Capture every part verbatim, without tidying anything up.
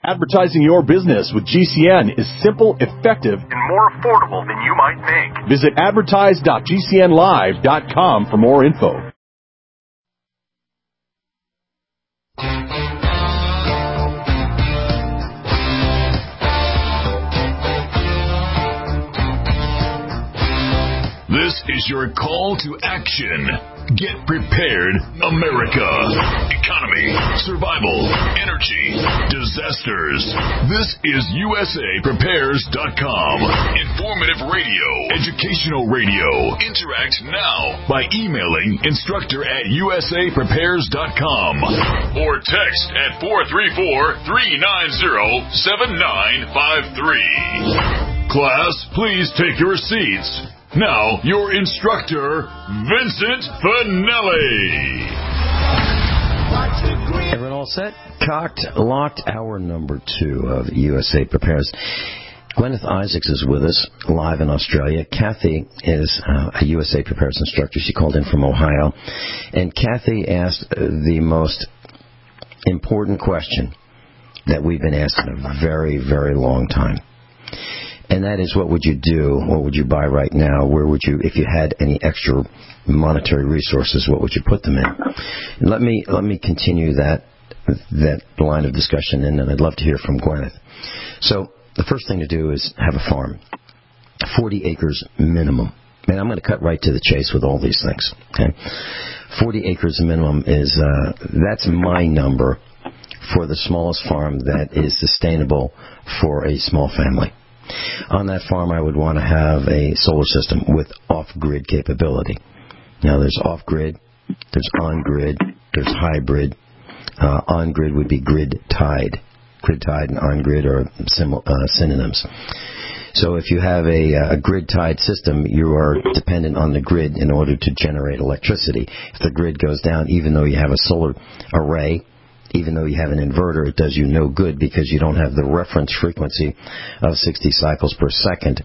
Advertising your business with G C N is simple, effective, and more affordable than you might think. Visit advertise dot g c n live dot com for more info. This is your call to action. Get prepared, America. Economy, survival, energy, disasters. This is U S A Prepares dot com. Informative radio, educational radio. Interact now by emailing instructor at U S A Prepares dot com or text at four three four, three nine zero, seven nine five three. Class, please take your seats. Now, your instructor, Vincent Finelli. Everyone all set? Cocked, locked, hour number two of U S A Prepares. Gwyneth Isaacs is with us, live in Australia. Kathy is uh, a U S A Prepares instructor. She called in from Ohio. And Kathy asked the most important question that we've been asking a very, very long time. And that is, what would you do? What would you buy right now? Where would you, if you had any extra monetary resources, what would you put them in? And let me let me continue that that line of discussion, and then I'd love to hear from Gwyneth. So the first thing to do is have a farm, forty acres minimum. And I'm going to cut right to the chase with all these things. Okay, forty acres minimum is uh, that's my number for the smallest farm that is sustainable for a small family. On that farm, I would want to have a solar system with off-grid capability. Now, there's off-grid, there's on-grid, there's hybrid. Uh, on-grid would be grid-tied. Grid-tied and on-grid are sim- uh, synonyms. So if you have a, a grid-tied system, you are dependent on the grid in order to generate electricity. If the grid goes down, even though you have a solar array, even though you have an inverter, it does you no good because you don't have the reference frequency of sixty cycles per second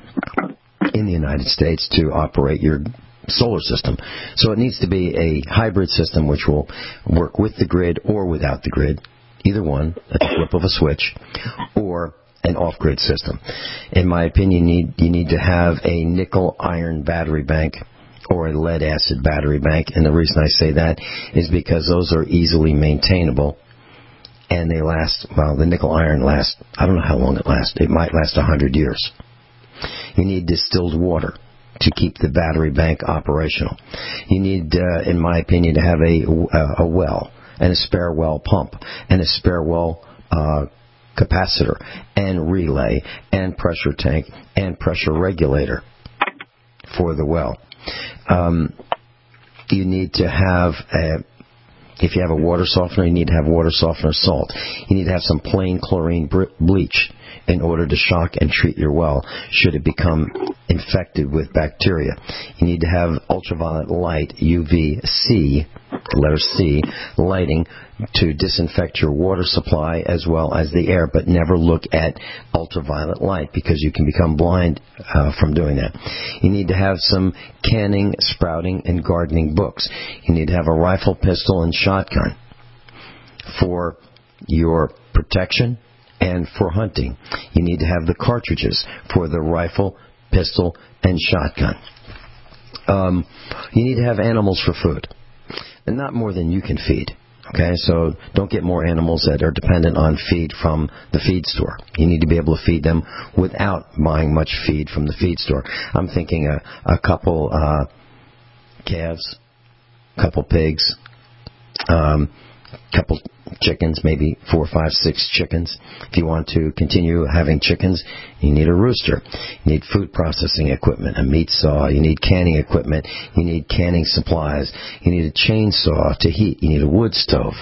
in the United States to operate your solar system. So it needs to be a hybrid system which will work with the grid or without the grid, either one, at the flip of a switch, or an off-grid system. In my opinion, you need, you need to have a nickel-iron battery bank or a lead-acid battery bank. And the reason I say that is because those are easily maintainable, and they last, well, the nickel-iron lasts, I don't know how long it lasts. It might last one hundred years. You need distilled water to keep the battery bank operational. You need, uh, in my opinion, to have a, a well and a spare well pump and a spare well uh, capacitor and relay and pressure tank and pressure regulator for the well. Um, you need to have, a, if you have a water softener, you need to have water softener salt. You need to have some plain chlorine bleach in order to shock and treat your well should it become infected with bacteria. You need to have ultraviolet light, U V C, letter C, lighting to disinfect your water supply as well as the air, but never look at ultraviolet light because you can become blind uh, from doing that. You need to have some canning, sprouting, and gardening books. You need to have a rifle, pistol, and shotgun for your protection and for hunting. You need to have the cartridges for the rifle, pistol, and shotgun. Um, you need to have animals for food, and not more than you can feed. Okay, so don't get more animals that are dependent on feed from the feed store. You need to be able to feed them without buying much feed from the feed store. I'm thinking a, a couple uh, calves, a couple pigs, um, couple chickens, maybe four, five, six chickens. If you want to continue having chickens, you need a rooster. You need food processing equipment, a meat saw. You need canning equipment. You need canning supplies. You need a chainsaw to heat. You need a wood stove.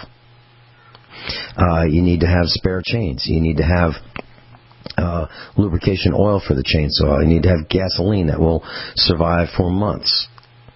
Uh, you need to have spare chains. You need to have uh, lubrication oil for the chainsaw. You need to have gasoline that will survive for months.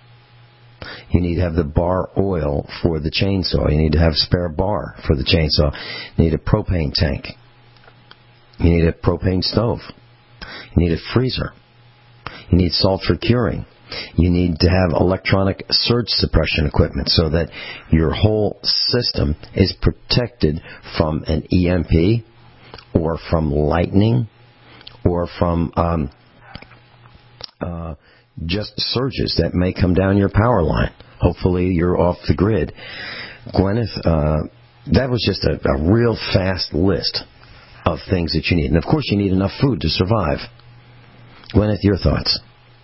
You need to have the bar oil for the chainsaw. You need to have spare bar for the chainsaw. You need a propane tank. You need a propane stove. You need a freezer. You need salt for curing. You need to have electronic surge suppression equipment so that your whole system is protected from an E M P or from lightning or from um, uh, just surges that may come down your power line. Hopefully you're off the grid. Gwyneth, uh, that was just a, a real fast list of things that you need. And, of course, you need enough food to survive. Gwyneth, your thoughts?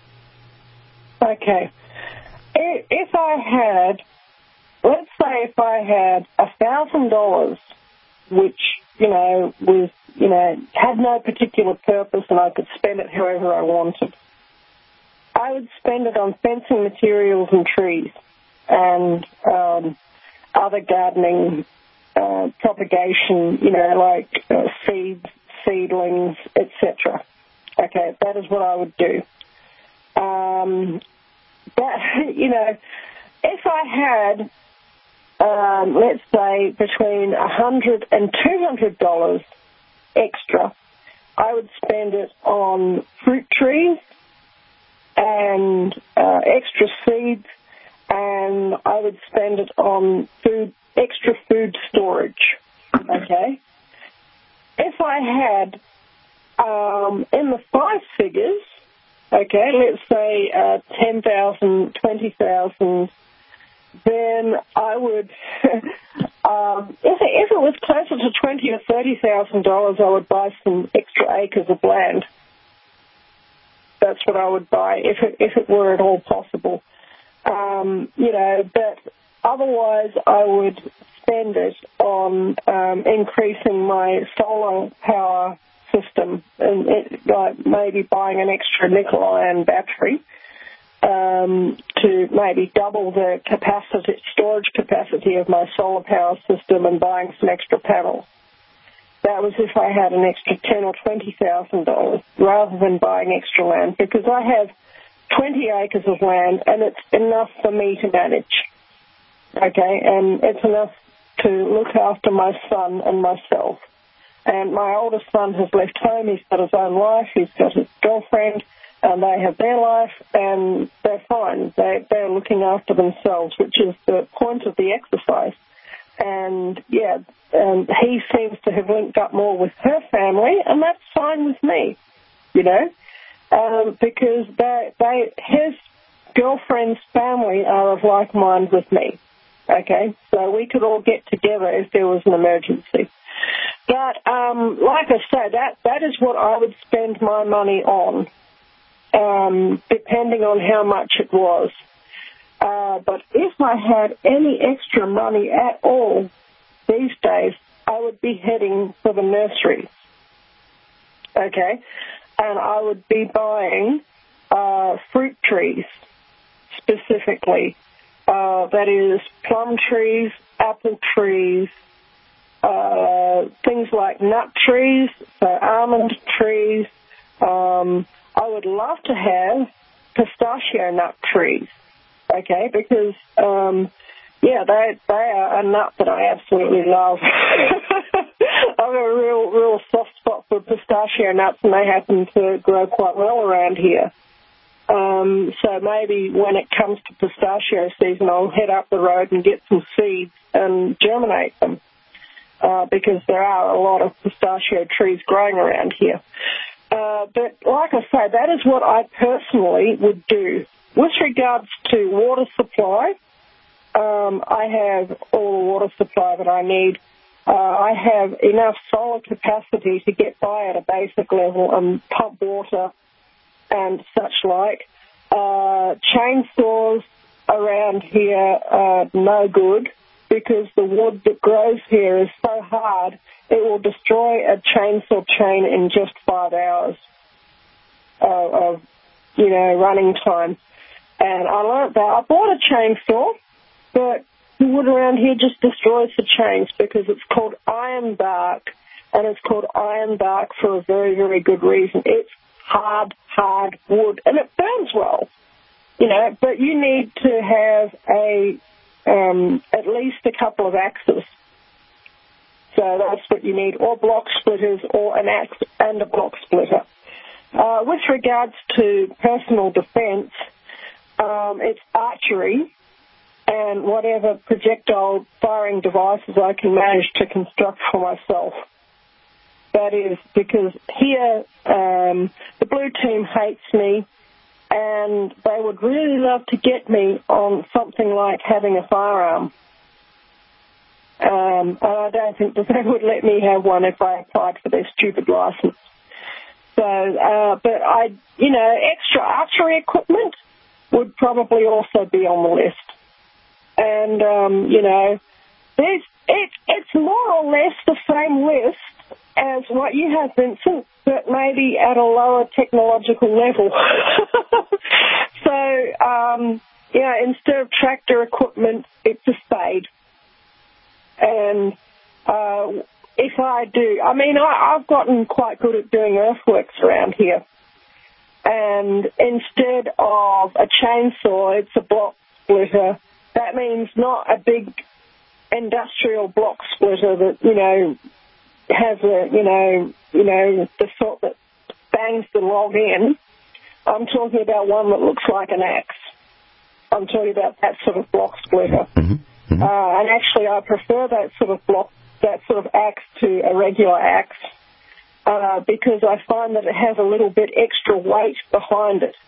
Okay. If I had, let's say if I had a thousand dollars, which, you know, was, you know, had no particular purpose and I could spend it however I wanted, I would spend it on fencing materials and trees and um, other gardening uh, propagation, you know, like uh, seeds, seedlings, et cetera. Okay, that is what I would do. Um, but, you know, if I had, um, let's say, between one hundred dollars and two hundred dollars extra, I would spend it on fruit trees and uh, extra seeds, and I would spend it on food, extra food storage, okay? If I had, um, in the five figures, okay, let's say uh, ten thousand dollars, twenty thousand dollars, then I would, um, if, it, if it was closer to twenty thousand dollars or thirty thousand dollars, I would buy some extra acres of land. That's what I would buy, if it, if it were at all possible. Um, you know, but otherwise I would spend it on um, increasing my solar power system, and it, like maybe buying an extra nickel-ion battery um, to maybe double the capacity, storage capacity of my solar power system, and buying some extra panels. That was if I had an extra ten thousand dollars or twenty thousand dollars, rather than buying extra land, because I have twenty acres of land, and it's enough for me to manage, okay, and it's enough to look after my son and myself. And my oldest son has left home. He's got his own life. He's got his girlfriend, and they have their life, and they're fine. They, they're looking after themselves, which is the point of the exercise. And, yeah, and he seems to have linked up more with her family, and that's fine with me, you know, um, because they, they, his girlfriend's family are of like mind with me, okay? So we could all get together if there was an emergency. But, um, like I say, that, that is what I would spend my money on, um, depending on how much it was. Uh, but if I had any extra money at all these days, I would be heading for the nursery, okay? And I would be buying uh, fruit trees specifically. Uh, that is plum trees, apple trees, uh, things like nut trees, so almond trees. Um, I would love to have pistachio nut trees. Okay, because, um, yeah, they they are a nut that I absolutely love. I've got a real, real soft spot for pistachio nuts, and they happen to grow quite well around here. Um, so maybe when it comes to pistachio season, I'll head up the road and get some seeds and germinate them, uh, because there are a lot of pistachio trees growing around here. Uh, but like I say, that is what I personally would do. With regards to water supply, um, I have all the water supply that I need. Uh, I have enough solar capacity to get by at a basic level and pump water and such like. Uh, chainsaws around here are no good because the wood that grows here is so hard it will destroy a chainsaw chain in just five hours uh, of, you know, running time. And I learned that. I bought a chainsaw, but the wood around here just destroys the chains because it's called iron bark, and it's called iron bark for a very, very good reason. It's hard, hard wood, and it burns well, you know, but you need to have a um, at least a couple of axes. So that's what you need, or block splitters, or an axe and a block splitter. Uh, with regards to personal defense, Um, it's archery and whatever projectile firing devices I can manage to construct for myself. that is because here um, the blue team hates me, and they would really love to get me on something like having a firearm. Um, and I don't think that they would let me have one if I applied for their stupid license. So, uh, but I, you know, extra archery equipment would probably also be on the list. And, um, you know, there's, it, it's more or less the same list as what you have, Vincent, but maybe at a lower technological level. So, um, yeah, instead of tractor equipment, it's a spade. And uh, if I do, I mean, I, I've gotten quite good at doing earthworks around here. And instead of a chainsaw, it's a block splitter. That means not a big industrial block splitter that, you know, has a, you know, you know, the sort that bangs the log in. I'm talking about one that looks like an axe. I'm talking about that sort of block splitter. Mm-hmm. Mm-hmm. Uh, and actually, I prefer that sort of block, that sort of axe to a regular axe uh, because I find that it has a little bit extra weight behind it,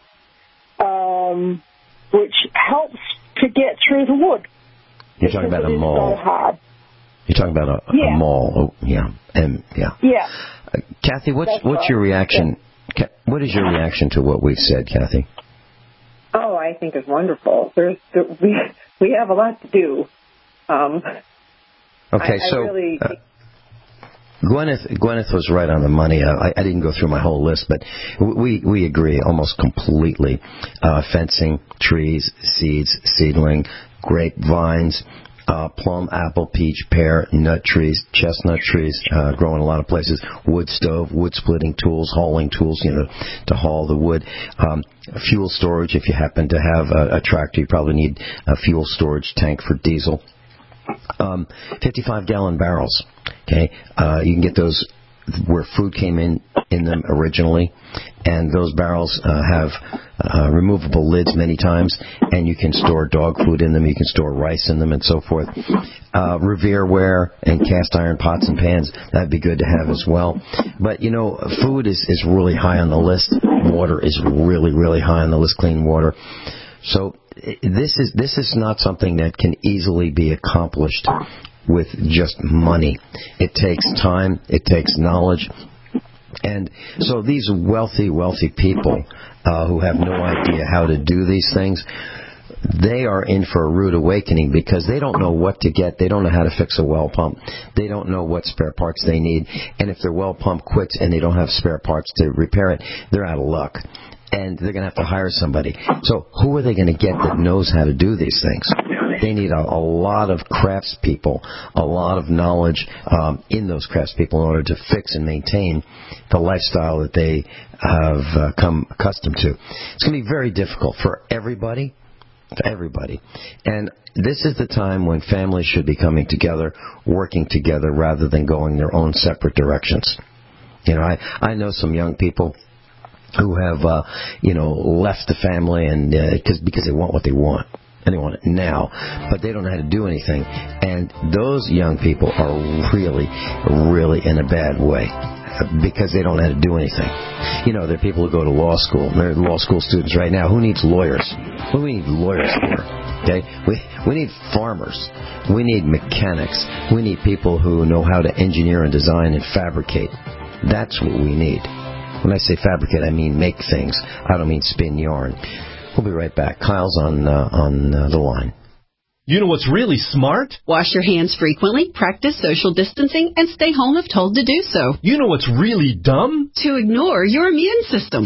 um, which helps to get through the wood. You're talking about a maul. So hard. You're talking about a, yeah. a maul. Oh, yeah, and yeah. Yeah. Uh, Kathy, what's That's what's right. your reaction? Yeah. What is your reaction to what we've said, Kathy? Oh, I think it's wonderful. There's we we have a lot to do. Um, okay, I, so I really uh, Gwyneth Gwyneth was right on the money. Uh, I, I didn't go through my whole list, but we we agree almost completely. Uh, fencing, trees, seeds, seedling, grapevines, uh, plum, apple, peach, pear, nut trees, chestnut trees, uh, grow in a lot of places. Wood stove, wood splitting tools, hauling tools, you know, to haul the wood. Um, fuel storage. If you happen to have a, a tractor, you probably need a fuel storage tank for diesel. Um, fifty-five gallon barrels. Okay, uh, you can get those where food came in in them originally, and those barrels uh, have uh, removable lids many times, and you can store dog food in them, you can store rice in them, and so forth. Uh, Revereware and cast iron pots and pans, that'd be good to have as well. But, you know, food is, is really high on the list. Water is really, really high on the list, clean water. So this is this is not something that can easily be accomplished with just money. It takes time, it takes knowledge. And so these wealthy, wealthy people uh, who have no idea how to do these things, they are in for a rude awakening because they don't know what to get. They don't know how to fix a well pump. They don't know what spare parts they need. And if their well pump quits and they don't have spare parts to repair it, they're out of luck. And they're going to have to hire somebody. So who are they going to get that knows how to do these things? They need a, a lot of craftspeople, a lot of knowledge um, in those craftspeople in order to fix and maintain the lifestyle that they have uh, come accustomed to. It's going to be very difficult for everybody, for everybody. And this is the time when families should be coming together, working together, rather than going their own separate directions. You know, I, I know some young people who have, uh, you know, left the family and uh, cause, because they want what they want. And they want it now, but they don't know how to do anything. And those young people are really, really in a bad way because they don't know how to do anything. You know, there are people who go to law school. They're law school students right now. Who needs lawyers? What do we need lawyers for? Okay, we we need farmers. We need mechanics. We need people who know how to engineer and design and fabricate. That's what we need. When I say fabricate, I mean make things. I don't mean spin yarn. We'll be right back. Kyle's on uh, on uh, the line. You know what's really smart? Wash your hands frequently, practice social distancing, and stay home if told to do so. You know what's really dumb? To ignore your immune system.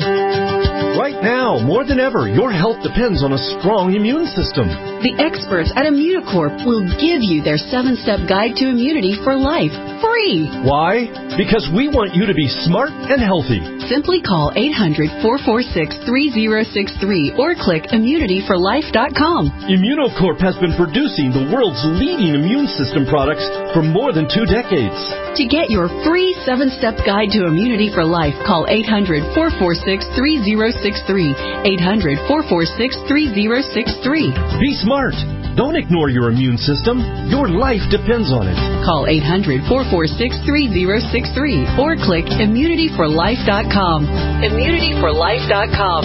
Right now, more than ever, your health depends on a strong immune system. The experts at Immunocorp will give you their seven-step guide to immunity for life, free. Why? Because we want you to be smart and healthy. Simply call eight hundred, four four six, three zero six three or click immunity for life dot com. Immunocorp has been producing the world's leading immune system products for more than two decades. To get your free seven-step guide to immunity for life, call eight hundred, four four six, three zero six three. eight hundred, four four six, three zero six three. Be smart. Don't ignore your immune system. Your life depends on it. Call eight hundred, four four six, three zero six three or click immunity for life dot com. immunity for life dot com.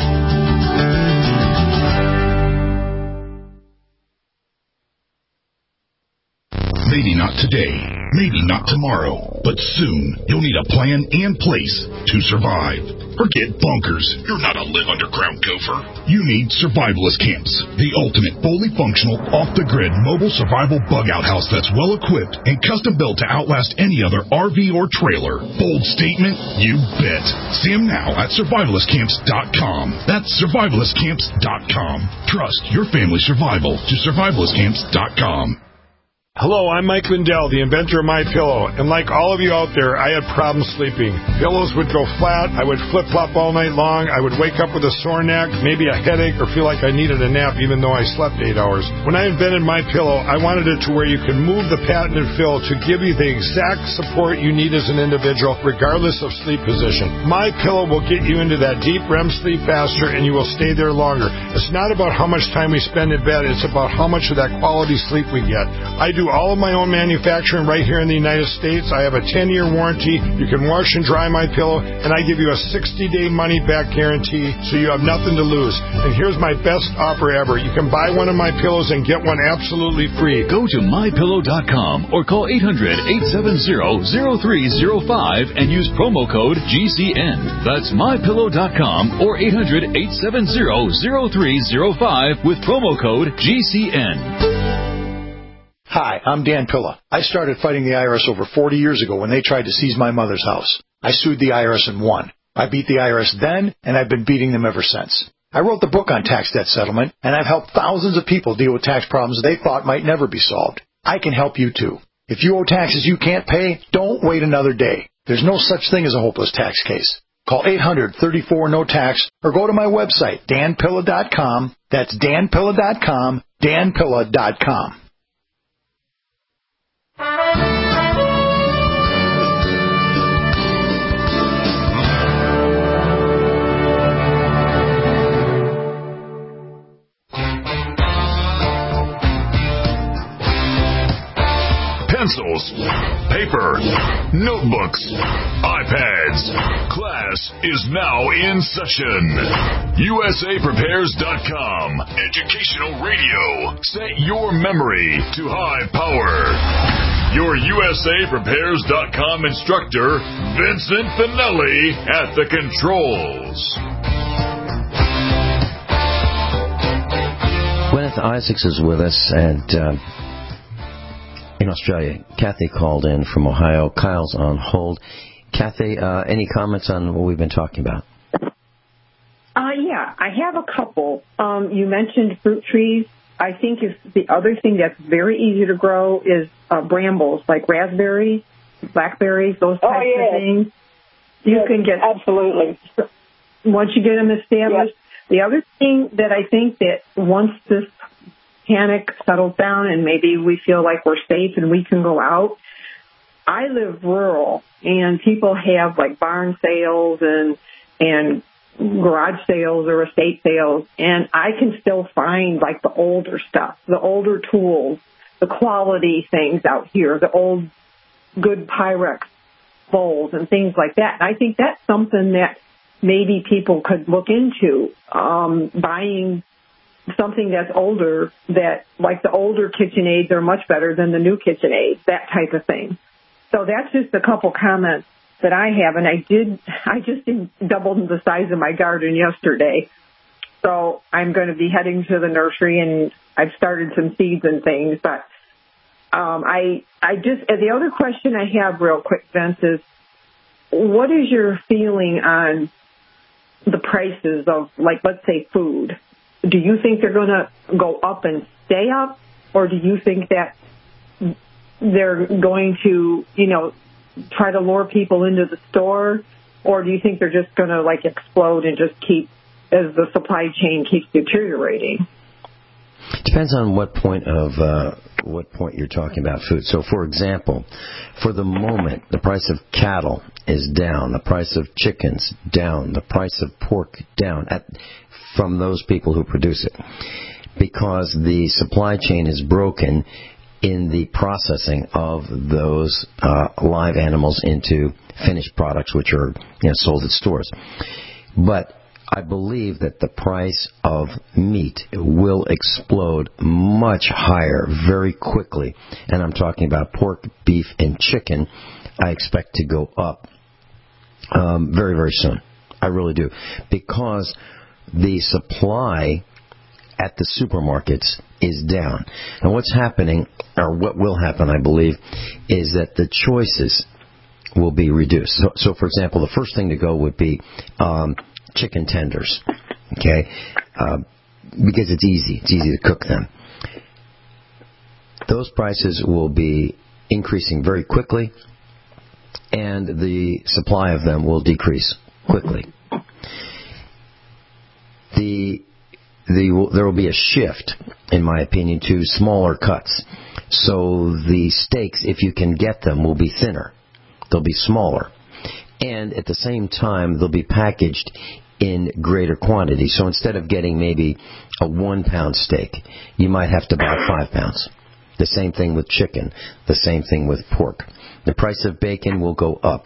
Maybe not today, maybe not tomorrow, but soon you'll need a plan and place to survive. Forget bunkers. You're not a live underground gopher. You need Survivalist Camps, the ultimate fully functional, off-the-grid mobile survival bug-out house that's well-equipped and custom-built to outlast any other R V or trailer. Bold statement? You bet. See them now at survivalist camps dot com. That's survivalist camps dot com. Trust your family's survival to survivalist camps dot com. Hello, I'm Mike Lindell, the inventor of MyPillow, and like all of you out there, I had problems sleeping. Pillows would go flat, I would flip-flop all night long, I would wake up with a sore neck, maybe a headache, or feel like I needed a nap even though I slept eight hours. When I invented MyPillow, I wanted it to where you can move the patented fill to give you the exact support you need as an individual, regardless of sleep position. MyPillow will get you into that deep R E M sleep faster, and you will stay there longer. It's not about how much time we spend in bed, it's about how much of that quality sleep we get. I do all of my own manufacturing right here in the United States. I have a ten-year warranty. You can wash and dry my pillow, and I give you a sixty-day money-back guarantee, so you have nothing to lose. And here's my best offer ever. You can buy one of my pillows and get one absolutely free. Go to my pillow dot com or call eight hundred, eight seven zero, zero three zero five and use promo code G C N. That's my pillow dot com or eight hundred, eight seven zero, zero three zero five with promo code G C N. Hi, I'm Dan Pilla. I started fighting the I R S over forty years ago when they tried to seize my mother's house. I sued the I R S and won. I beat the I R S then, and I've been beating them ever since. I wrote the book on tax debt settlement, and I've helped thousands of people deal with tax problems they thought might never be solved. I can help you too. If you owe taxes you can't pay, don't wait another day. There's no such thing as a hopeless tax case. Call eight hundred, thirty-four, no tax or go to my website, dan pilla dot com. That's dan pilla dot com, dan pilla dot com. Pencils, paper, notebooks, iPads. Class is now in session. U S A prepares dot com. Educational radio. Set your memory to high power. Your U S A prepares dot com instructor, Vincent Finelli, at the controls. Gwyneth Isaacs is with us, and uh, in Australia, Kathy called in from Ohio. Kyle's on hold. Kathy, uh, any comments on what we've been talking about? Uh, yeah, I have a couple. Um, you mentioned fruit trees. I think is the other thing that's very easy to grow is uh, brambles, like raspberries, blackberries, those types oh, yeah. of things. You yes, can get absolutely once you get them established. Yes. The other thing that I think that once this panic settles down and maybe we feel like we're safe and we can go out, I live rural and people have like barn sales and and garage sales or estate sales, and I can still find like the older stuff, the older tools, the quality things out here, the old good Pyrex bowls and things like that. And I think that's something that maybe people could look into, um, buying something that's older, that like the older KitchenAids are much better than the new KitchenAids, that type of thing. So that's just a couple comments that I have, and I did, I just doubled the size of my garden yesterday. So I'm going to be heading to the nursery, and I've started some seeds and things. But um, I, I just, the other question I have real quick, Vince, is what is your feeling on the prices of, like, let's say food? Do you think they're going to go up and stay up, or do you think that they're going to, you know, try to lure people into the store, or do you think they're just going to like explode and just keep, as the supply chain keeps deteriorating? Depends on what point of uh, what point you're talking about food. So, for example, for the moment, the price of cattle is down, the price of chickens down, the price of pork down at, from those people who produce it. because the supply chain is broken in the processing of those uh, live animals into finished products, which are you know, sold at stores. But I believe that the price of meat will explode much higher very quickly. And I'm talking about pork, beef, and chicken. I expect to go up um, very, very soon. I really do. Because the supply at the supermarkets is down. And what's happening, or what will happen, I believe, is that the choices will be reduced. So, so for example, the first thing to go would be um, chicken tenders, okay, uh, because it's easy. It's easy to cook them. Those prices will be increasing very quickly, and the supply of them will decrease quickly. The, the, there will be a shift, in my opinion, to smaller cuts. So the steaks, if you can get them, will be thinner. They'll be smaller. And at the same time, they'll be packaged in greater quantity. So instead of getting maybe a one-pound steak, you might have to buy five pounds. The same thing with chicken. The same thing with pork. The price of bacon will go up.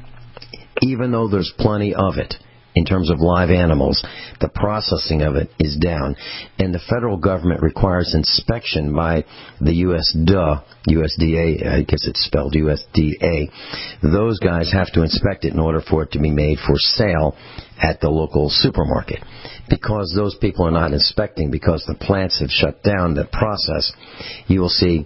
Even though there's plenty of it, in terms of live animals, the processing of it is down. And the federal government requires inspection by the U S D A, U S D A, I guess it's spelled U S D A. Those guys have to inspect it in order for it to be made for sale at the local supermarket. Because those people are not inspecting, because the plants have shut down the process, you will see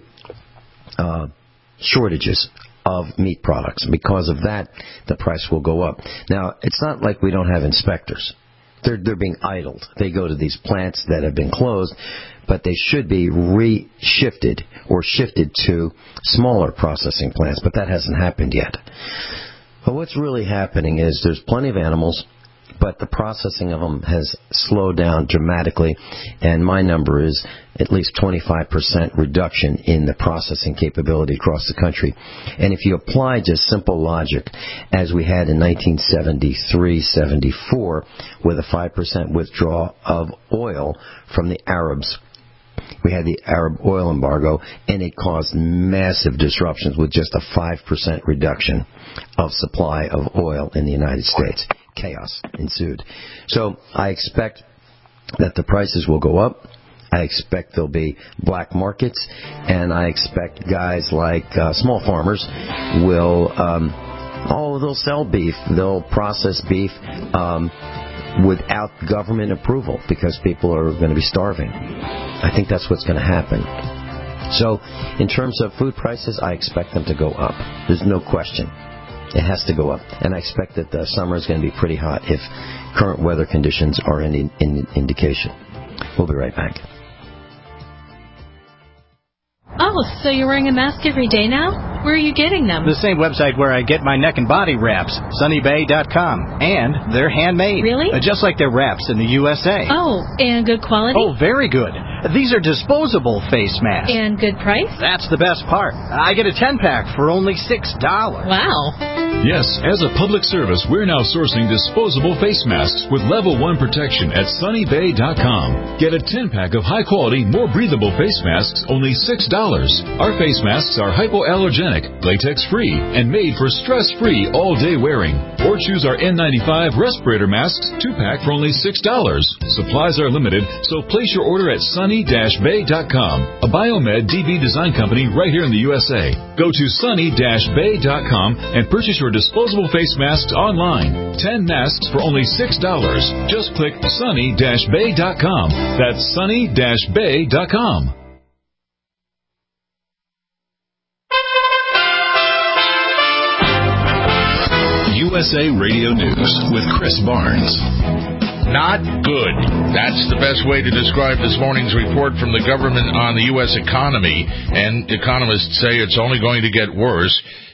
uh, shortages of meat products. Because of that, the price will go up. Now, it's not like we don't have inspectors. They're, they're being idled. They go to these plants that have been closed, but they should be re-shifted or shifted to smaller processing plants, but that hasn't happened yet. But what's really happening is there's plenty of animals, but the processing of them has slowed down dramatically, and my number is at least twenty-five percent reduction in the processing capability across the country. And if you apply just simple logic, as we had in nineteen seventy-three seventy-four, with a five percent withdrawal of oil from the Arabs, we had the Arab oil embargo, and it caused massive disruptions with just a five percent reduction of supply of oil in the United States. Chaos ensued. So I expect that the prices will go up. I expect there'll be black markets, and I expect guys like uh, small farmers will, um, oh, they'll sell beef, they'll process beef um, without government approval because people are going to be starving. I think that's what's going to happen. So in terms of food prices, I expect them to go up. There's no question. It has to go up. And I expect that the summer is going to be pretty hot if current weather conditions are any in indication. We'll be right back. Oh, so you're wearing a mask every day now? Where are you getting them? The same website where I get my neck and body wraps, sunny bay dot com. And they're handmade. Really? Uh, just like their wraps in the U S A. Oh, and good quality? Oh, very good. These are disposable face masks. And good price? That's the best part. I get a ten-pack for only six dollars. Wow. Yes, as a public service, we're now sourcing disposable face masks with level one protection at sunny bay dot com. Get a ten-pack of high-quality, more breathable face masks, only six dollars. Our face masks are hypoallergenic, latex-free, and made for stress-free all-day wearing. Or choose our N ninety-five respirator masks, two-pack for only six dollars. Supplies are limited, so place your order at sunny dash bay dot com, a Biomed D B design company right here in the U S A. Go to sunny dash bay dot com and purchase your disposable face masks online. Ten masks for only six dollars. Just click sunny dash bay dot com. That's sunny dash bay dot com. U S A Radio News with Chris Barnes. Not good. That's the best way to describe this morning's report from the government on the U S economy, and economists say it's only going to get worse.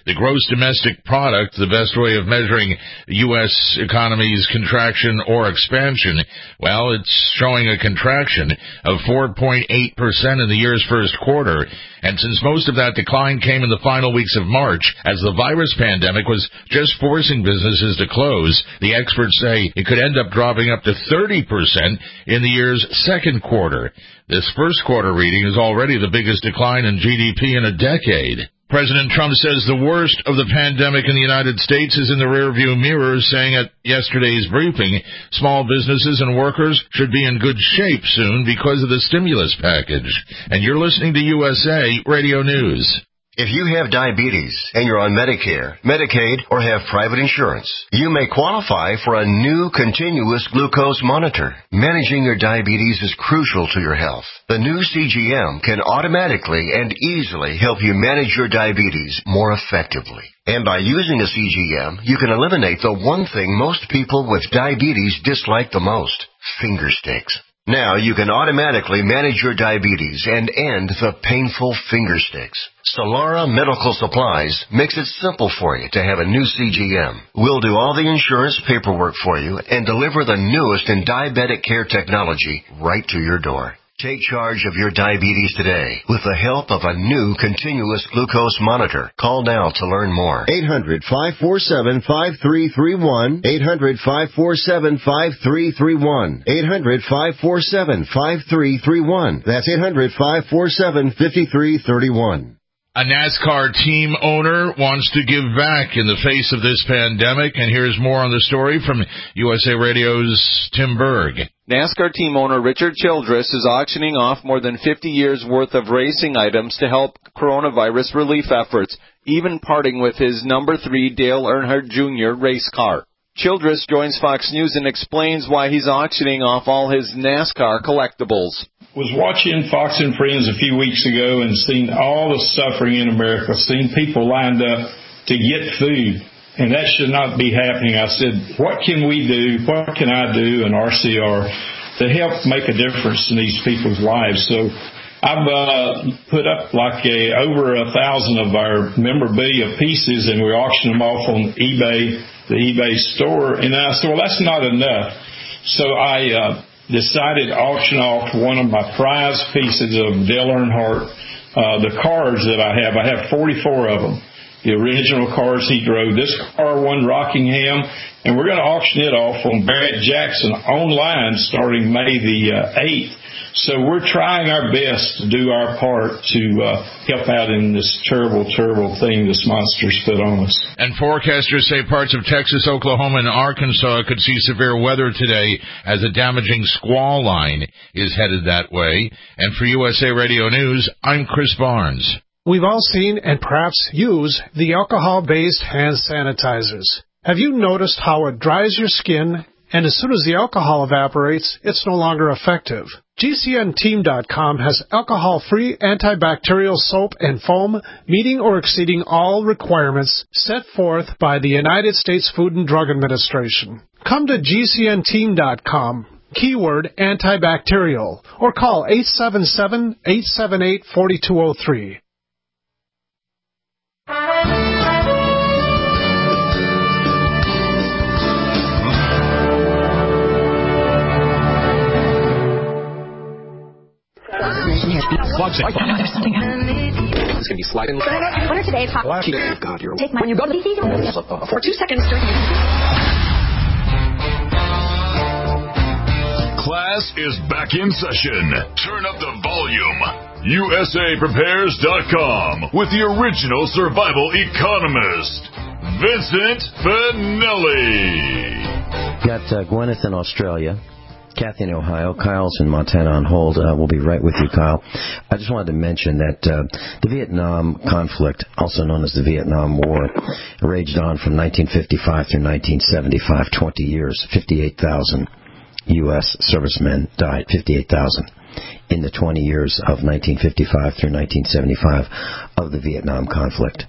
The gross domestic product, the best way of measuring U S economy's contraction or expansion, well, it's showing a contraction of four point eight percent in the year's first quarter. And since most of that decline came in the final weeks of March, as the virus pandemic was just forcing businesses to close, the experts say it could end up dropping up to thirty percent in the year's second quarter. This first quarter reading is already the biggest decline in G D P in a decade. President Trump says the worst of the pandemic in the United States is in the rearview mirror, saying at yesterday's briefing, small businesses and workers should be in good shape soon because of the stimulus package. And you're listening to U S A Radio News. If you have diabetes and you're on Medicare, Medicaid, or have private insurance, you may qualify for a new continuous glucose monitor. Managing your diabetes is crucial to your health. The new C G M can automatically and easily help you manage your diabetes more effectively. And by using a C G M, you can eliminate the one thing most people with diabetes dislike the most, finger sticks. Now you can automatically manage your diabetes and end the painful finger sticks. Solara Medical Supplies makes it simple for you to have a new C G M. We'll do all the insurance paperwork for you and deliver the newest in diabetic care technology right to your door. Take charge of your diabetes today with the help of a new continuous glucose monitor. Call now to learn more. eight hundred, five four seven, five three three one. eight hundred, five four seven, five three three one. eight hundred, five four seven, five three three one. That's eight hundred, five four seven, five three three one. A NASCAR team owner wants to give back in the face of this pandemic, and here's more on the story from U S A Radio's Tim Berg. NASCAR team owner Richard Childress is auctioning off more than fifty years' worth of racing items to help coronavirus relief efforts, even parting with his number three Dale Earnhardt Junior race car. Childress joins Fox News and explains why he's auctioning off all his NASCAR collectibles. Was watching Fox and Friends a few weeks ago and seen all the suffering in America, seen people lined up to get food, and that should not be happening. I said, what can we do, what can I do in R C R to help make a difference in these people's lives? So I've uh, put up like a, over a thousand of our memorabilia pieces, and we auction them off on eBay, the eBay store, and I said, well, that's not enough. So I uh, decided to auction off one of my prize pieces of Dale Earnhardt, uh, the cars that I have. I have forty-four of them, the original cars he drove. This car won Rockingham, and we're going to auction it off on Barrett Jackson online starting May the uh, eighth. So we're trying our best to do our part to uh, help out in this terrible, terrible thing this monster's put on us. And forecasters say parts of Texas, Oklahoma, and Arkansas could see severe weather today as a damaging squall line is headed that way. And for U S A Radio News, I'm Chris Barnes. We've all seen and perhaps use the alcohol-based hand sanitizers. Have you noticed how it dries your skin, and as soon as the alcohol evaporates, it's no longer effective? G C N team dot com has alcohol-free antibacterial soap and foam meeting or exceeding all requirements set forth by the United States Food and Drug Administration. Come to G C N team dot com, keyword antibacterial, or call eight seven seven, eight seven eight, four two zero three. There's something It's going to be sliding. What are today's hot? Oh, God, you're... Take my... When you go to the... For two seconds during... Class is back in session. Turn up the volume. U S A Prepares dot com with the original survival economist, Vincent Finelli. Got uh, Gwyneth in Australia, Kathy in Ohio, Kyle's in Montana on hold. Uh, we'll be right with you, Kyle. I just wanted to mention that uh, the Vietnam conflict, also known as the Vietnam War, raged on from nineteen fifty-five through nineteen seventy-five, twenty years. fifty-eight thousand U S servicemen died, fifty-eight thousand in the twenty years of nineteen fifty-five through nineteen seventy-five of the Vietnam conflict.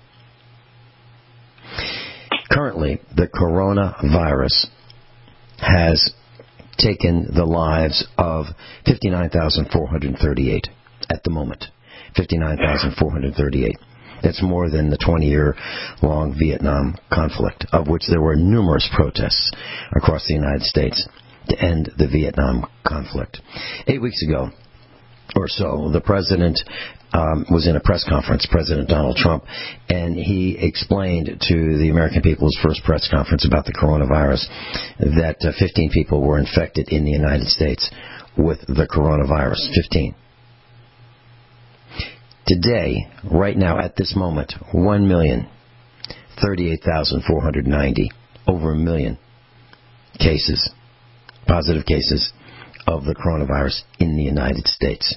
Currently, the coronavirus has taken the lives of fifty-nine thousand four hundred thirty-eight at the moment. fifty-nine thousand four hundred thirty-eight. It's more than the twenty-year-long Vietnam conflict, of which there were numerous protests across the United States to end the Vietnam conflict. Eight weeks ago or so, the president um, was in a press conference, President Donald Trump, and he explained to the American people, his first press conference about the coronavirus, that uh, fifteen people were infected in the United States with the coronavirus. fifteen. Today, right now, at this moment, one million thirty-eight thousand four hundred ninety, over a million cases, positive cases of the coronavirus in the United States.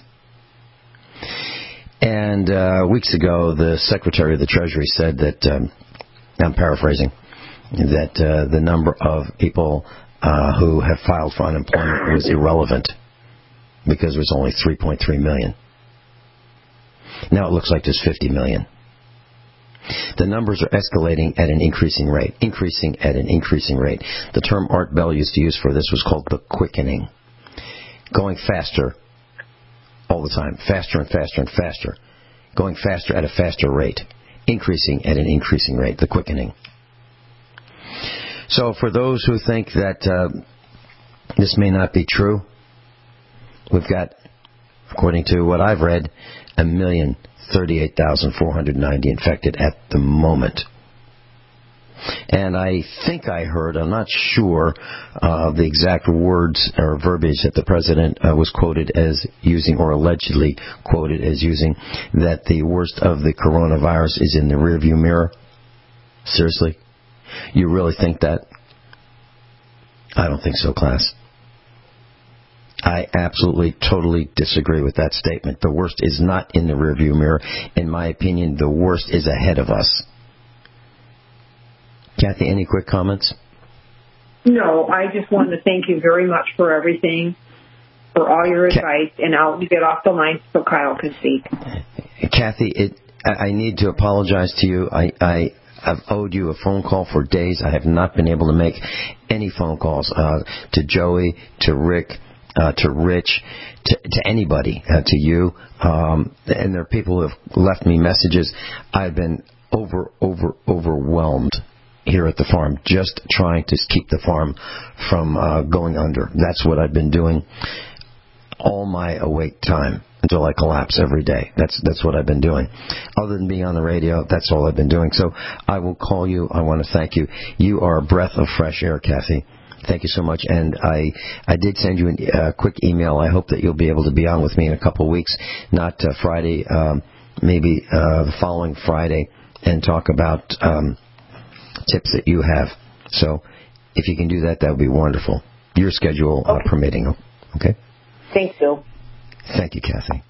And uh, weeks ago, the Secretary of the Treasury said that, um, I'm paraphrasing, that uh, the number of people uh, who have filed for unemployment was irrelevant because there's only three point three million. Now it looks like there's fifty million. The numbers are escalating at an increasing rate, increasing at an increasing rate. The term Art Bell used to use for this was called the quickening. Going faster all the time, faster and faster and faster. Going faster at a faster rate, increasing at an increasing rate, the quickening. So for those who think that uh, this may not be true, we've got, according to what I've read, a million thirty-eight thousand four hundred ninety infected at the moment. And I think I heard, I'm not sure uh, the exact words or verbiage that the president uh, was quoted as using, or allegedly quoted as using, that the worst of the coronavirus is in the rearview mirror. Seriously? You really think that? I don't think so, class. I absolutely, totally disagree with that statement. The worst is not in the rearview mirror. In my opinion, the worst is ahead of us. Kathy, any quick comments? No, I just wanted to thank you very much for everything, for all your advice, and I'll get off the line so Kyle can speak. Kathy, it, I need to apologize to you. I, I, I've owed you a phone call for days. I have not been able to make any phone calls uh, to Joey, to Rick, uh, to Rich, to, to anybody, uh, to you. Um, and there are people who have left me messages. I've been over, over, overwhelmed here at the farm, just trying to keep the farm from uh, going under. That's what I've been doing all my awake time until I collapse every day. That's that's what I've been doing. Other than being on the radio, that's all I've been doing. So I will call you. I want to thank you. You are a breath of fresh air, Kathy. Thank you so much. And I I did send you a uh, quick email. I hope that you'll be able to be on with me in a couple of weeks, not uh, Friday, um, maybe uh, the following Friday, and talk about Um, tips that you have. So if you can do that, that would be wonderful. Your schedule uh, permitting. Okay? Thanks, Bill. Thank you, Kathy.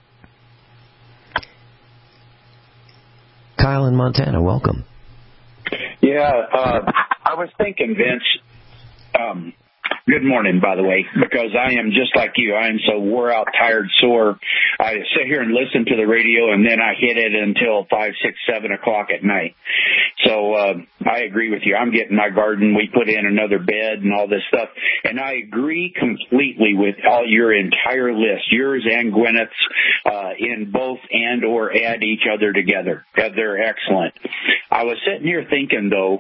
Kyle in Montana, welcome. Yeah, uh, I was thinking, Vince, um, good morning, by the way, because I am just like you. I am so wore out, tired, sore. I sit here and listen to the radio, and then I hit it until five, six, seven o'clock at night. So uh, I agree with you. I'm getting my garden. We put in another bed and all this stuff. And I agree completely with all your entire list, yours and Gwyneth's, uh, in both and or add each other together. They're excellent. I was sitting here thinking, though,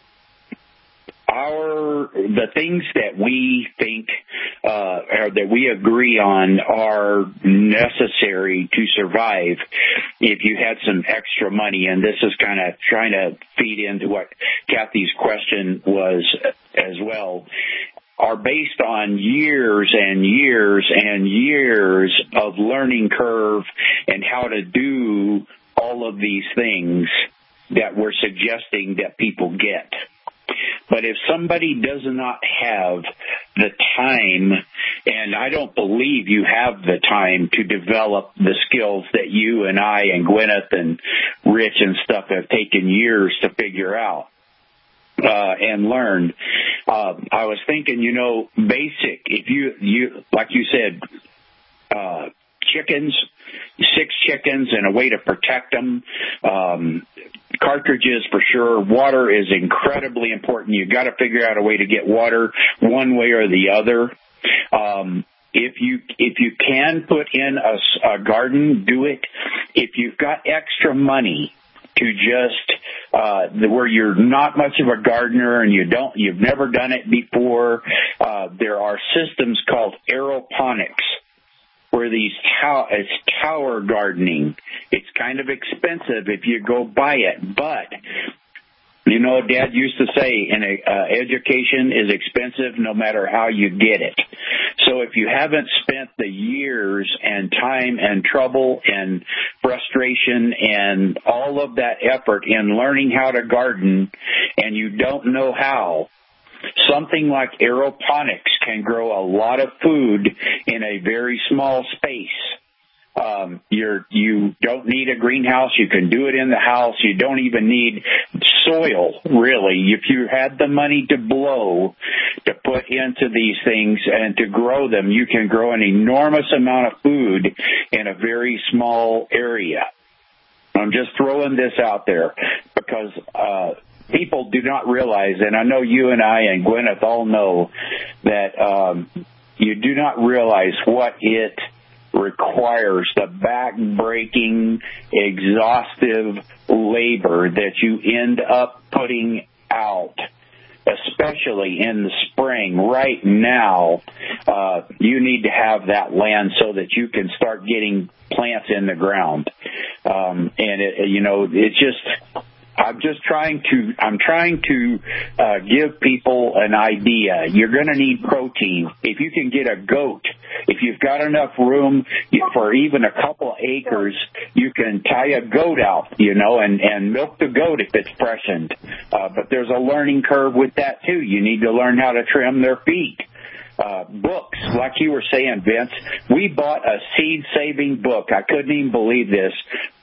Our the things that we think uh, or that we agree on are necessary to survive if you had some extra money, and this is kind of trying to feed into what Kathy's question was as well, are based on years and years and years of learning curve and how to do all of these things that we're suggesting that people get. But if somebody does not have the time, and I don't believe you have the time to develop the skills that you and I and Gwyneth and Rich and stuff have taken years to figure out uh, and learn, uh, I was thinking, you know, basic, if you, you like you said, uh, chickens, six chickens and a way to protect them, um, cartridges for sure. Water is incredibly important. You've got to figure out a way to get water one way or the other. Um, if you if you can put in a, a garden, do it. If you've got extra money, to just uh, where you're not much of a gardener and you don't, you've never done it before. Uh, there are systems called aeroponics, where these tow- it's tower gardening. It's kind of expensive if you go buy it, but you know, Dad used to say, in a, uh, education is expensive no matter how you get it. So if you haven't spent the years and time and trouble and frustration and all of that effort in learning how to garden and you don't know how, something like aeroponics can grow a lot of food in a very small space. Um, you're, you don't need a greenhouse. You can do it in the house. You don't even need soil, really. If you had the money to blow to put into these things and to grow them, you can grow an enormous amount of food in a very small area. I'm just throwing this out there because uh, people do not realize, and I know you and I and Gwyneth all know, that um, you do not realize what it requires, the back-breaking, exhaustive labor that you end up putting out, especially in the spring. Right now, uh, you need to have that land so that you can start getting plants in the ground. Um, and, it, you know, it's just... I'm just trying to, I'm trying to uh, give people an idea. You're going to need protein. If you can get a goat, if you've got enough room for even a couple acres, you can tie a goat out, you know, and, and milk the goat if it's freshened. Uh, but there's a learning curve with that, too. You need to learn how to trim their feet. Uh, books, like you were saying, Vince, we bought a seed-saving book. I couldn't even believe this.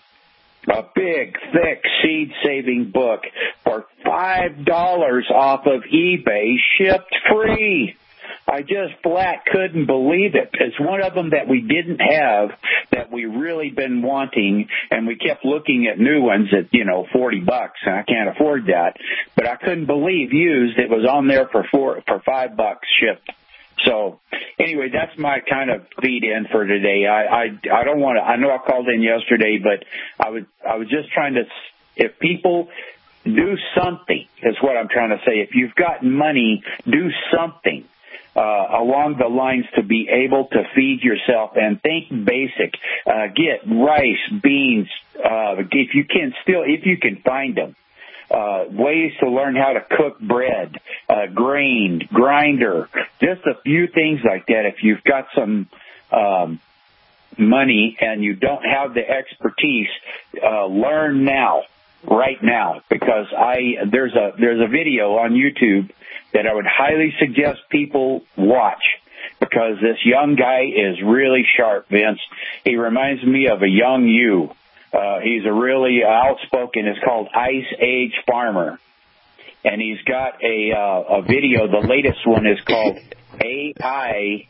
A big, thick, seed-saving book for five dollars off of eBay, shipped free. I just flat couldn't believe it. It's one of them that we didn't have that we really been wanting, and we kept looking at new ones at, you know, forty bucks, and I can't afford that. But I couldn't believe used it was on there for four, for five bucks shipped. So, anyway, that's my kind of feed in for today. I, I, I don't want to, I know I called in yesterday, but I was, I was just trying to, if people do something, is what I'm trying to say. If you've got money, do something, uh, along the lines to be able to feed yourself and think basic. Uh, get rice, beans, uh, if you can still, if you can find them. Uh, ways to learn how to cook bread, uh, grain, grinder, just a few things like that. If you've got some um, money and you don't have the expertise, uh, learn now, right now, because I there's a there's a video on YouTube that I would highly suggest people watch, because this young guy is really sharp, Vince. He reminds me of a young you. Uh, he's a really outspoken, it's called Ice Age Farmer. And he's got a, uh, a video, the latest one is called A I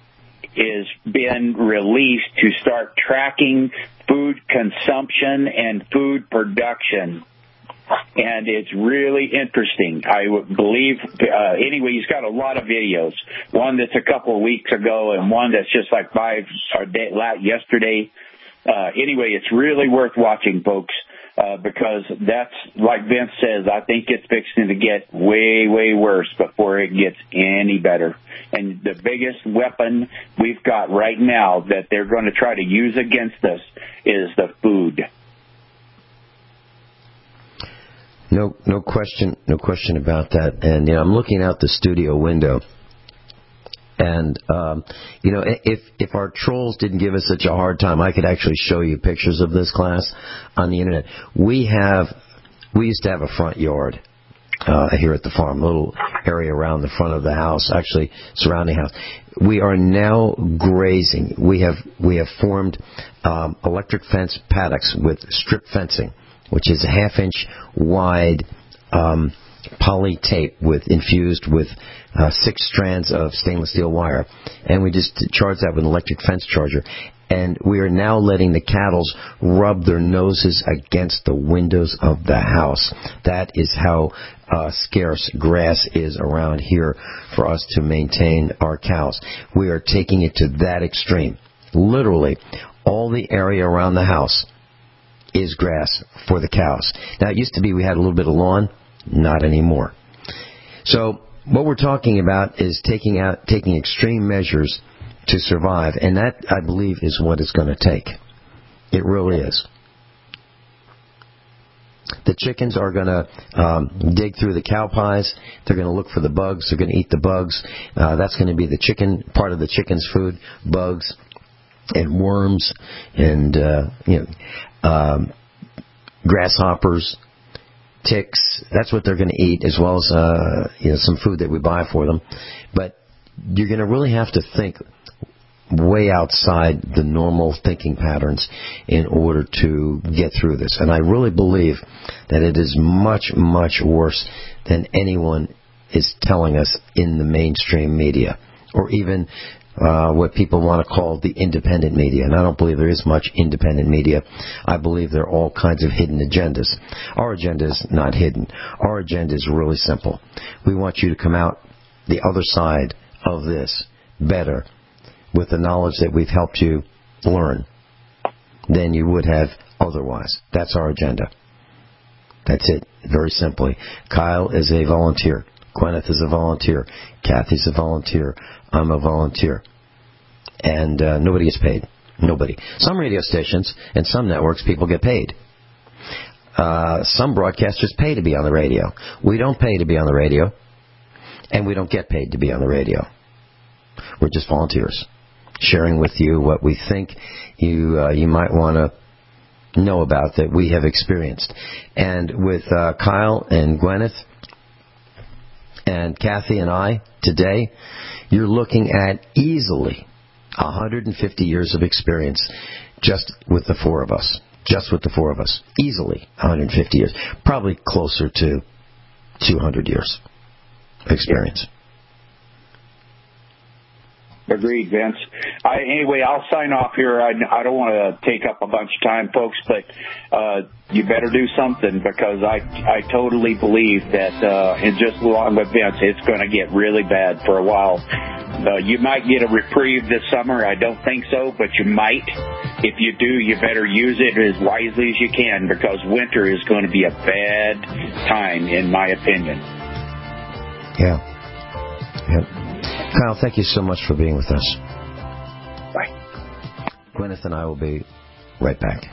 is been released to start tracking food consumption and food production. And it's really interesting. I believe, uh, anyway, he's got a lot of videos. One that's a couple of weeks ago and one that's just like five, or day, yesterday. Uh, anyway, it's really worth watching, folks, uh, because that's, like Vince says, I think it's fixing to get way, way worse before it gets any better. And the biggest weapon we've got right now that they're going to try to use against us is the food. No, no question, no question about that. And, you know, I'm looking out the studio window. And, um, you know, if if our trolls didn't give us such a hard time, I could actually show you pictures of this class on the Internet. We have, we used to have a front yard uh, here at the farm, a little area around the front of the house, actually surrounding the house. We are now grazing. We have we have formed um, electric fence paddocks with strip fencing, which is a half-inch wide um, poly tape with infused with uh, six strands of stainless steel wire, and we just charge that with an electric fence charger. And we are now letting the cattle rub their noses against the windows of the house. That is how uh, scarce grass is around here for us to maintain our cows. We are taking it to that extreme. Literally, all the area around the house is grass for the cows. Now, it used to be we had a little bit of lawn. Not anymore. So what we're talking about is taking out, taking extreme measures to survive, and that, I believe, is what it's going to take. It really is. The chickens are going to um, dig through the cow pies. They're going to look for the bugs. They're going to eat the bugs. Uh, that's going to be the chicken part of the chicken's food: bugs and worms and uh, you know um, grasshoppers, ticks. That's what they're going to eat, as well as uh, you know some food that we buy for them. But you're going to really have to think way outside the normal thinking patterns in order to get through this. And I really believe that it is much, much worse than anyone is telling us in the mainstream media, or even uh, what people want to call the independent media. And I don't believe there is much independent media. I believe there are all kinds of hidden agendas. Our agenda is not hidden. Our agenda is really simple. We want you to come out the other side of this better, with the knowledge that we've helped you learn, than you would have otherwise. That's our agenda. That's it, very simply. Kyle is a volunteer. Gwyneth is a volunteer. Kathy's a volunteer. I'm a volunteer. And uh, nobody gets paid. Nobody. Some radio stations and some networks, people get paid. Uh, some broadcasters pay to be on the radio. We don't pay to be on the radio, and we don't get paid to be on the radio. We're just volunteers, sharing with you what we think you uh, you might want to know about that we have experienced. And with uh, Kyle and Gwyneth and Kathy and I today, you're looking at easily one hundred fifty years of experience just with the four of us. Just with the four of us. Easily one hundred fifty years. Probably closer to two hundred years of experience. Agreed, Vince. I, anyway, I'll sign off here. I, I don't want to take up a bunch of time, folks, but uh, you better do something, because I I totally believe that, uh, and just along with Vince, it's going to get really bad for a while. Uh, you might get a reprieve this summer. I don't think so, but you might. If you do, you better use it as wisely as you can, because winter is going to be a bad time, in my opinion. Yeah. Yeah. Kyle, thank you so much for being with us. Bye. Gwyneth and I will be right back.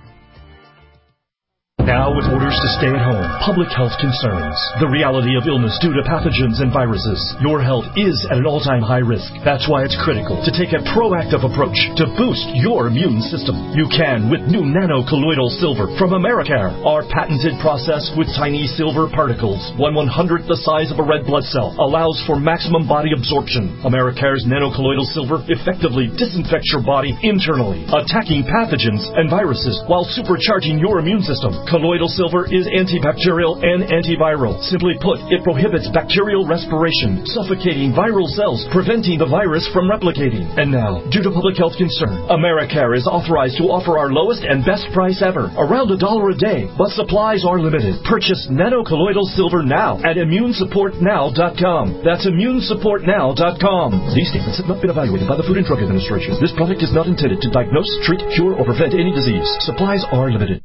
Now, with orders to stay at home, public health concerns, the reality of illness due to pathogens and viruses, your health is at an all-time high risk. That's why it's critical to take a proactive approach to boost your immune system. You can with new nano-colloidal silver from Americare. Our patented process with tiny silver particles, one one-hundredth the size of a red blood cell, allows for maximum body absorption. Americare's nano-colloidal silver effectively disinfects your body internally, attacking pathogens and viruses while supercharging your immune system. Colloidal silver is antibacterial and antiviral. Simply put, it prohibits bacterial respiration, suffocating viral cells, preventing the virus from replicating. And now, due to public health concern, Americare is authorized to offer our lowest and best price ever, around a dollar a day, but supplies are limited. Purchase nano-colloidal silver now at immune support now dot com. That's immune support now dot com. These statements have not been evaluated by the Food and Drug Administration. This product is not intended to diagnose, treat, cure, or prevent any disease. Supplies are limited.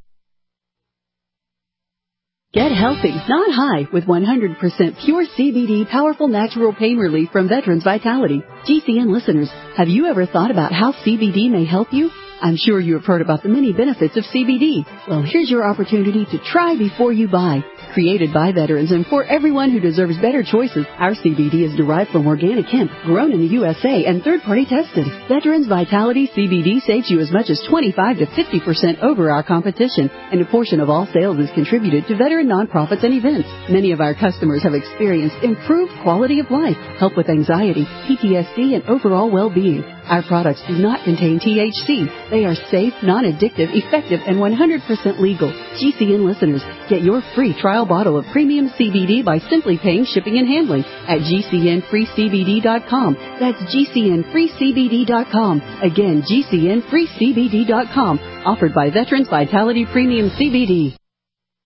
Get healthy, not high, with one hundred percent pure C B D powerful natural pain relief from Veterans Vitality. G C N listeners, have you ever thought about how C B D may help you? I'm sure you have heard about the many benefits of C B D. Well, here's your opportunity to try before you buy. Created by veterans and for everyone who deserves better choices, our C B D is derived from organic hemp, grown in the U S A and third-party tested. Veterans Vitality C B D saves you as much as twenty-five to fifty percent over our competition, and a portion of all sales is contributed to veteran nonprofits and events. Many of our customers have experienced improved quality of life, help with anxiety, P T S D, and overall well-being. Our products do not contain T H C. They are safe, non-addictive, effective, and one hundred percent legal. G C N listeners, get your free trial bottle of premium C B D by simply paying shipping and handling at G C N free C B D dot com. That's G C N free C B D dot com. Again, G C N free C B D dot com. Offered by Veterans Vitality Premium C B D.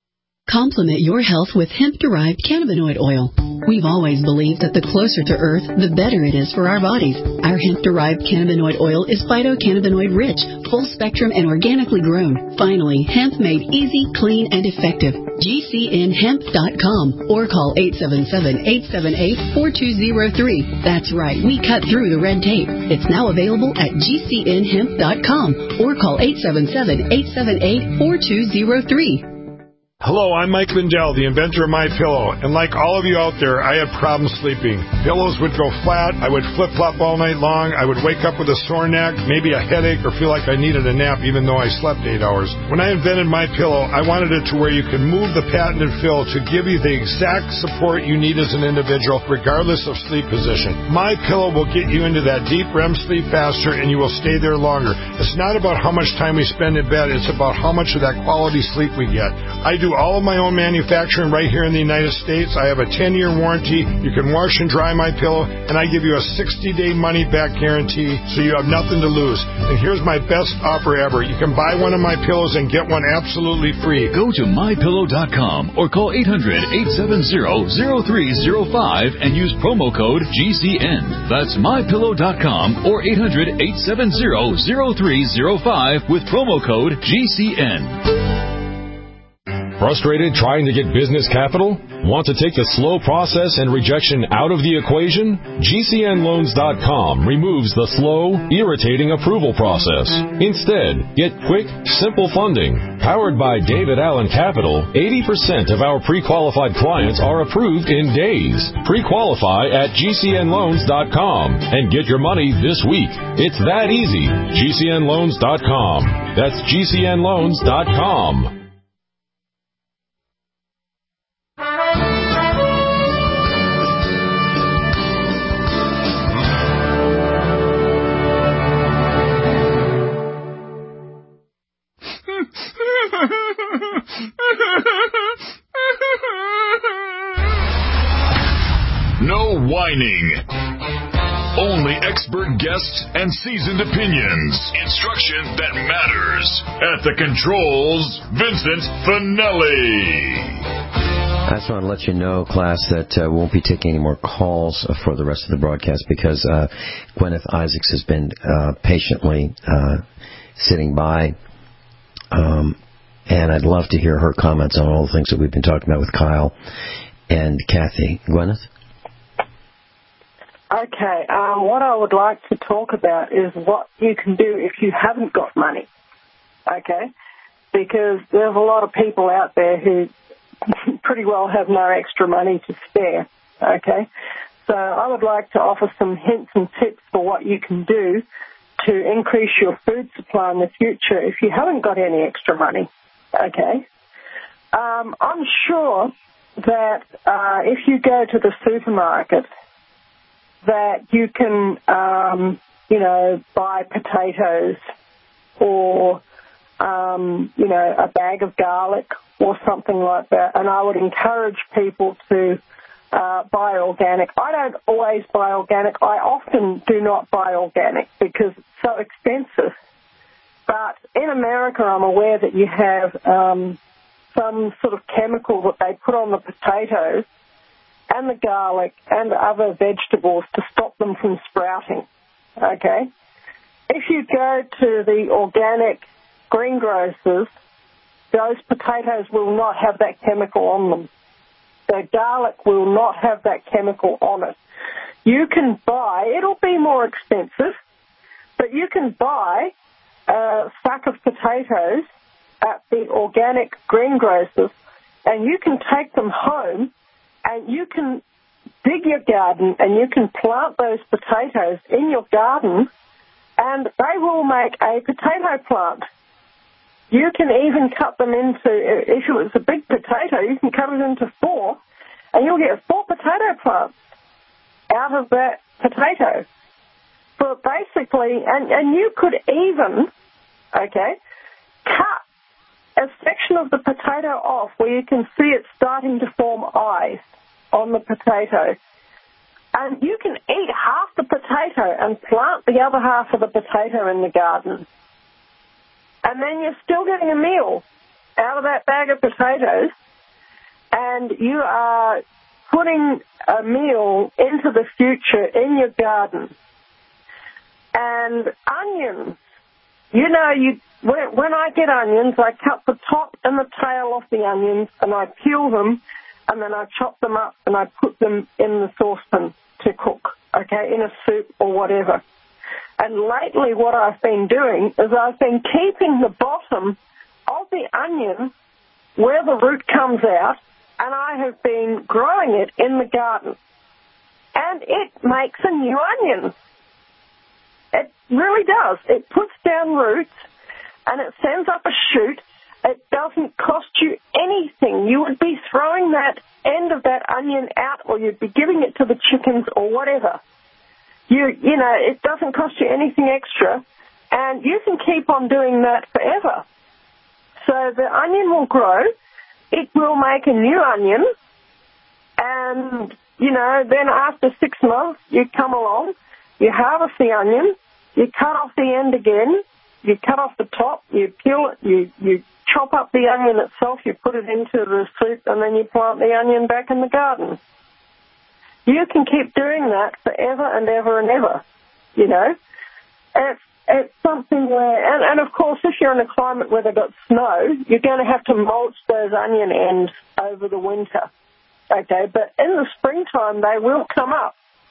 Complement your health with hemp-derived cannabinoid oil. We've always believed that the closer to Earth, the better it is for our bodies. Our hemp-derived cannabinoid oil is phytocannabinoid-rich, full-spectrum, and organically grown. Finally, hemp made easy, clean, and effective. G C N hemp dot com or call eight seven seven, eight seven eight, four two zero three. That's right, we cut through the red tape. It's now available at G C N hemp dot com or call eight seven seven, eight seven eight, four two zero three. Hello, I'm Mike Lindell, the inventor of MyPillow, and like all of you out there, I had problems sleeping. Pillows would go flat, I would flip-flop all night long, I would wake up with a sore neck, maybe a headache, or feel like I needed a nap even though I slept eight hours. When I invented MyPillow, I wanted it to where you can move the patented fill to give you the exact support you need as an individual, regardless of sleep position. MyPillow will get you into that deep R E M sleep faster, and you will stay there longer. It's not about how much time we spend in bed, it's about how much of that quality sleep we get. I do all of my own manufacturing right here in the United States. I have a ten-year warranty. You can wash and dry my pillow, and I give you a sixty-day money-back guarantee, so you have nothing to lose. And here's my best offer ever. You can buy one of my pillows and get one absolutely free. Go to my pillow dot com or call eight hundred, eight seven zero, zero three zero five and use promo code G C N. That's my pillow dot com or eight hundred, eight seven zero, zero three zero five with promo code G C N. Frustrated trying to get business capital? Want to take the slow process and rejection out of the equation? G C N loans dot com removes the slow, irritating approval process. Instead, get quick, simple funding. Powered by David Allen Capital, eighty percent of our pre-qualified clients are approved in days. Pre-qualify at G C N loans dot com and get your money this week. It's that easy. G C N loans dot com. That's G C N loans dot com. No whining. Only expert guests and seasoned opinions. Instruction that matters. At the controls, Vincent Finelli. I just want to let you know, class, that uh, we won't be taking any more calls uh, for the rest of the broadcast because uh, Gwyneth Isaacs has been uh, patiently uh, sitting by. Um, and I'd love to hear her comments on all the things that we've been talking about with Kyle and Kathy. Gwyneth? Okay, um, what I would like to talk about is what you can do if you haven't got money, okay? Because there's a lot of people out there who pretty well have no extra money to spare, okay? So I would like to offer some hints and tips for what you can do to increase your food supply in the future if you haven't got any extra money, okay? Um, I'm sure that uh, if you go to the supermarket, that you can, um, you know, buy potatoes or, um, you know, a bag of garlic or something like that. And I would encourage people to uh, buy organic. I don't always buy organic. I often do not buy organic because it's so expensive. But in America, I'm aware that you have um, some sort of chemical that they put on the potatoes and the garlic and other vegetables to stop them from sprouting, okay? If you go to the organic greengrocers, those potatoes will not have that chemical on them. The garlic will not have that chemical on it. You can buy, it'll be more expensive, but you can buy a sack of potatoes at the organic greengrocers and you can take them home and you can dig your garden and you can plant those potatoes in your garden and they will make a potato plant. You can even cut them into, if it was a big potato, you can cut it into four and you'll get four potato plants out of that potato. But basically, and, and you could even, okay, cut a section of the potato off where you can see it starting to form eyes on the potato. And you can eat half the potato and plant the other half of the potato in the garden. And then you're still getting a meal out of that bag of potatoes, and you are putting a meal into the future in your garden. And onions, you know, you when, when I get onions, I cut the top and the tail off the onions, and I peel them, and then I chop them up, and I put them in the saucepan to cook, okay, in a soup or whatever. And lately what I've been doing is I've been keeping the bottom of the onion where the root comes out, and I have been growing it in the garden. And it makes a new onion. It really does. It puts down roots, and it sends up a shoot. It doesn't cost you anything. You would be throwing that end of that onion out, or you'd be giving it to the chickens or whatever. You, you know, it doesn't cost you anything extra, and you can keep on doing that forever. So the onion will grow. It will make a new onion, and, you know, then after six months, you come along, you harvest the onion, you cut off the end again, you cut off the top, you peel it, you, you chop up the onion itself, you put it into the soup, and then you plant the onion back in the garden. You can keep doing that forever and ever and ever, you know. It's, it's something where, and, and of course, if you're in a climate where they've got snow, you're going to have to mulch those onion ends over the winter, okay? But in the springtime, they will come up.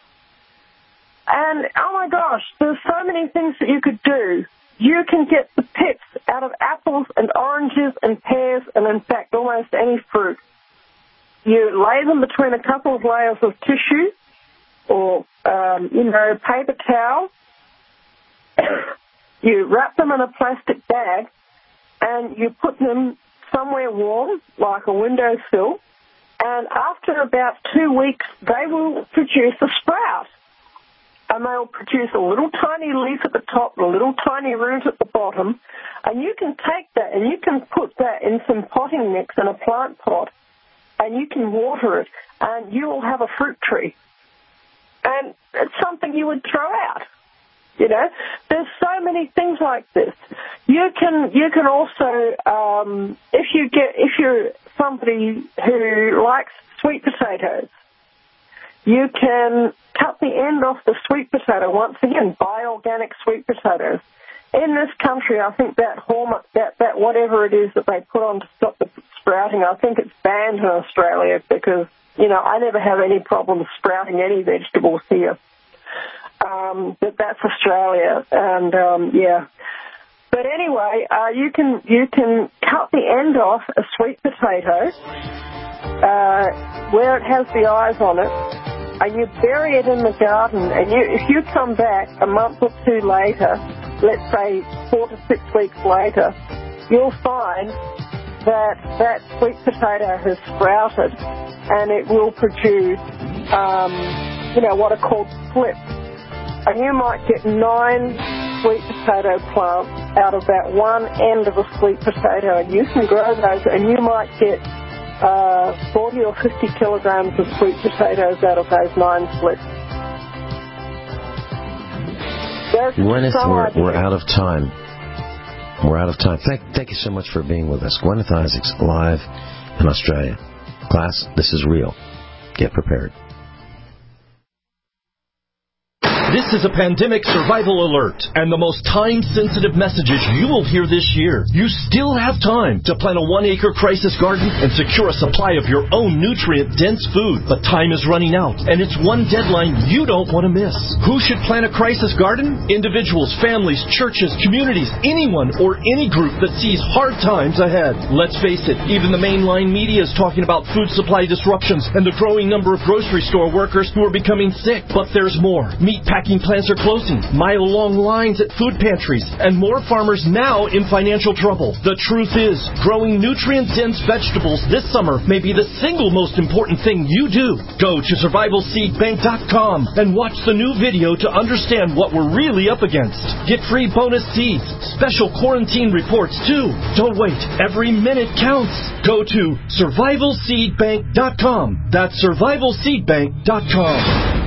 And, oh my gosh, there's so many things that you could do. You can get the pips out of apples and oranges and pears and, in fact, almost any fruit. You lay them between a couple of layers of tissue or, um, you know, paper towel. You wrap them in a plastic bag and you put them somewhere warm, like a windowsill, and after about two weeks, they will produce a sprout. And they'll produce a little tiny leaf at the top, a little tiny root at the bottom, and you can take that and you can put that in some potting mix in a plant pot, and you can water it, and you will have a fruit tree. And it's something you would throw out. You know, there's so many things like this. You can you can also, um, if you get if you're somebody who likes sweet potatoes, you can cut the end off the sweet potato. Once again, buy organic sweet potatoes. In this country, I think that hormone, that, that whatever it is that they put on to stop the sprouting, I think it's banned in Australia because, you know, I never have any problems sprouting any vegetables here. Um, but that's Australia, and um, yeah. But anyway, uh, you can you can cut the end off a sweet potato uh, where it has the eyes on it, and you bury it in the garden. And you, if you come back a month or two later, let's say four to six weeks later, you'll find that that sweet potato has sprouted, and it will produce, um, you know, what are called slips. And you might get nine sweet potato plants out of that one end of a sweet potato, and you can grow those, and you might get uh, forty or fifty kilograms of sweet potatoes out of those nine slips. Gwyneth, we're, we're out of time. We're out of time. Thank, thank you so much for being with us. Gwyneth Isaacs, live in Australia. Class, this is real. Get prepared. This is a pandemic survival alert and the most time-sensitive messages you will hear this year. You still have time to plant a one-acre crisis garden and secure a supply of your own nutrient-dense food. But time is running out, and it's one deadline you don't want to miss. Who should plant a crisis garden? Individuals, families, churches, communities, anyone or any group that sees hard times ahead. Let's face it, even the mainline media is talking about food supply disruptions and the growing number of grocery store workers who are becoming sick. But there's more. Meat packing plants are closing, mile-long lines at food pantries, and more farmers now in financial trouble. The truth is, growing nutrient-dense vegetables this summer may be the single most important thing you do. Go to survival seed bank dot com and watch the new video to understand what we're really up against. Get free bonus seeds, special quarantine reports too. Don't wait. Every minute counts. Go to survival seed bank dot com. That's survival seed bank dot com.